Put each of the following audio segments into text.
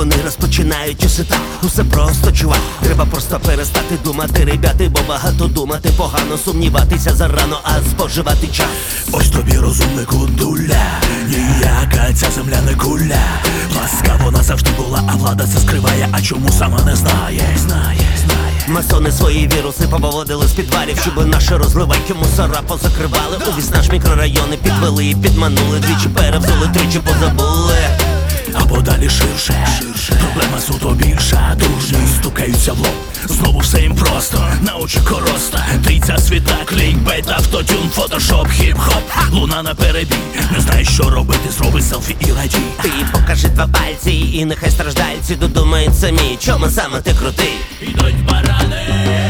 вони розпочинають усе так. Усе просто, чувак, треба просто перестати думати, ребята, бо багато думати погано, сумніватися зарано, а споживати час. Ось тобі, розумнику, дуля, ніяка ця земля не куля. Ласка вона завжди була, а влада це скриває, а чому сама не знає. Масони свої віруси повиводили з підвалів, щоб наші розливайки мусора позакривали. Увесь наш мікрорайони підвели і підманули, двічі перевзули, тричі позабули. Або далі ширше, проблема суто більша. Дружні стукаються в лоб, знову все їм просто, на очі короста. Трійця світа, клікбейт, автотюн, фотошоп, хіп-хоп. Луна на перебій, не знаєш, що робити, зроби селфі і радій. Ти покажи два пальці, і нехай страждальці додумають самі, чому саме ти крутий. Ідуть барани,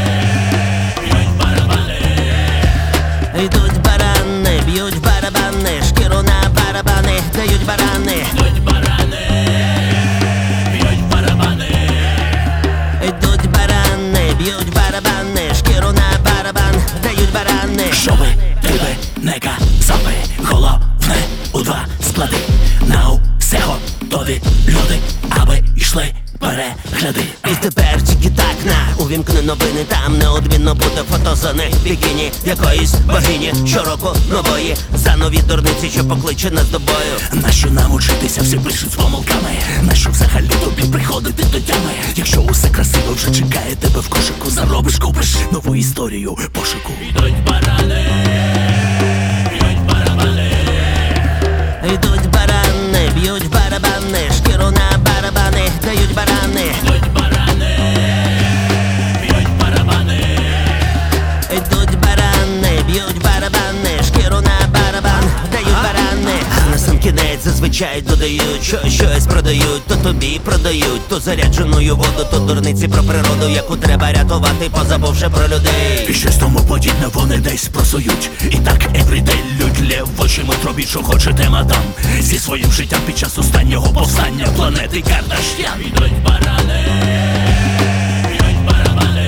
б'ють барабани. Йдуть барани, б'ють барабани, шкіру на барабани, дають барани. Ідуть барани, б'ють барабани. Йдуть барани, б'ють барабани, шкіру на барабан, дають барани. Щоби тебе не казали, головне у два склади. На усе готові люди, аби йшли перегляди. І тепер тільки так на увімкни новини, там неодмінно буде фото зони бікіні якоїсь богині. Щороку нової за нові дурниці, що покличе нас до бою. Нащо нам учитися, всі пишуть з помилками? Нащо взагалі тобі приходити до тями? Якщо усе красиво вже чекає тебе в кошику, заробиш, купиш нову історію пошуку. Ідуть барани, б'ють барабани. Йдуть барани, б'ють барабани, шкіру на барабани, дають барани. Ідуть барани, б'ють барабани. Йдуть барани, б'ють барабани, шкіру на барабан, дають барани. А на сам кінець зазвичай додають, що щось продають, то тобі продають, то зарядженою воду, то дурниці про природу, яку треба рятувати, позабувши про людей. І щось тому подібне вони десь просують. І так everyday людь лєвочі робіть, що хочете, мадам. Зі своїм життям під час останнього повстання планети Кардаш'ян. Ідуть барани, б'ють барабани.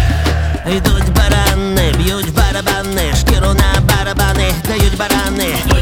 Йдуть барани, б'ють барабани, шкіру на барабани, дають барани.